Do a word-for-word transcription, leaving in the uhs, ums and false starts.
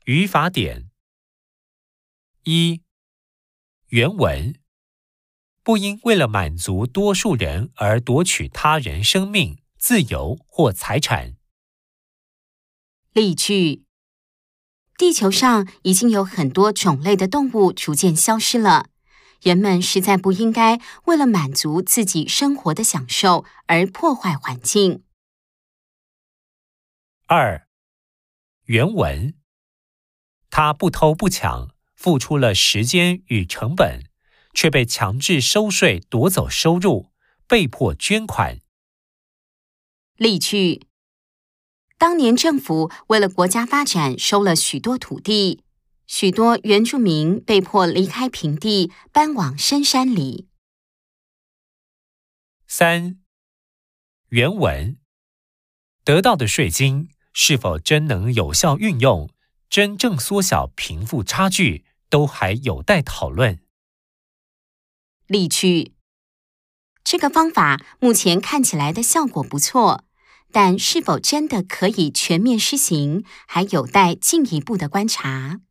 语法典一、原文不应为了满足多数人而夺取他人生命、自由或财产。 例句：地球上已经有很多种类的动物逐渐消失了，人们实在不应该为了满足自己生活的享受而破坏环境。 二、原文他不偷不抢，付出了时间与成本，却被强制收税夺走收入，被迫捐款。 例句：当年政府为了国家发展收了许多土地，许多原住民被迫离开平地，搬往深山里。 三、原文得到的税金是否真能有效运用，真正缩小贫富差距，都还有待讨论。 例句：这个方法目前看起来的效果不错，但是否真的可以全面施行，还有待进一步的观察。